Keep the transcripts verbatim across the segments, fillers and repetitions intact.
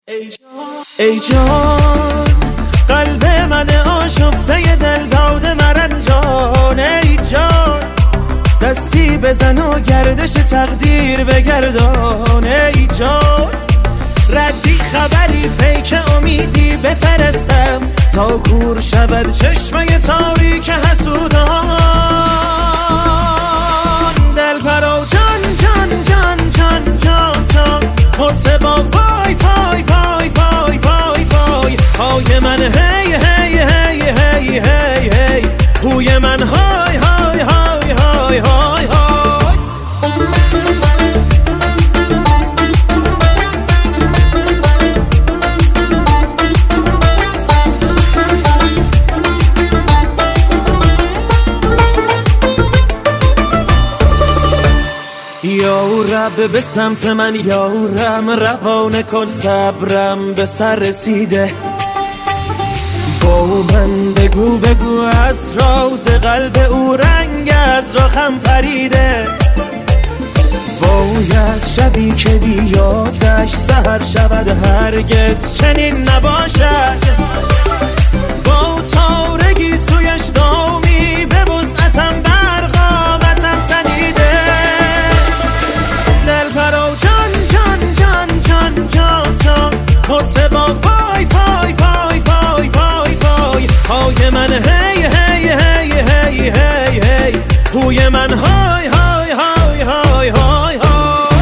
ای جان قلب من آشفته دل داده مرنجان، ای جان دستی بزن و گردش تقدیر بگردان، ای جان ردی خبری پیک امیدی بفرستم تا کور شود چشمه تاریک حسودان. دل پرو جان جان جان جان جان جان مرتبا وای وای وای وای وای وای های من هی هی هی هی هی هی هوی من های های های های های های. یا رب به سمت من یارم، روانه کن صبرم به سر رسیده. با من بگو بگو از راز قلب او رنگ از راخم پریده. وای از شبی که بیادش سحر شود هرگز چنین نباشد. با تارگی سویش دامی به وسعتم برقامتم تنیده. دل پرو جان جان جان جان جان جان مرتبا وای وای وای وای وای وای های من هی هی هی هی هی هی هوی من های های های های های های.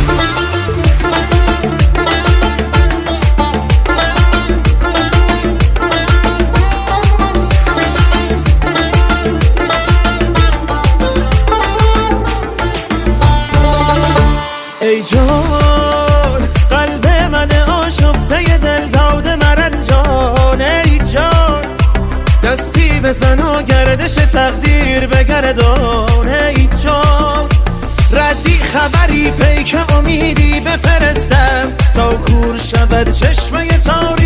ای جان قلب من آشفته دل داده مرنجان، ای جان دستی بزن و گردش تقدیر بگردان، ای جان ردی خبری پیک امیدی بفرستم تا کور شود چشمه تار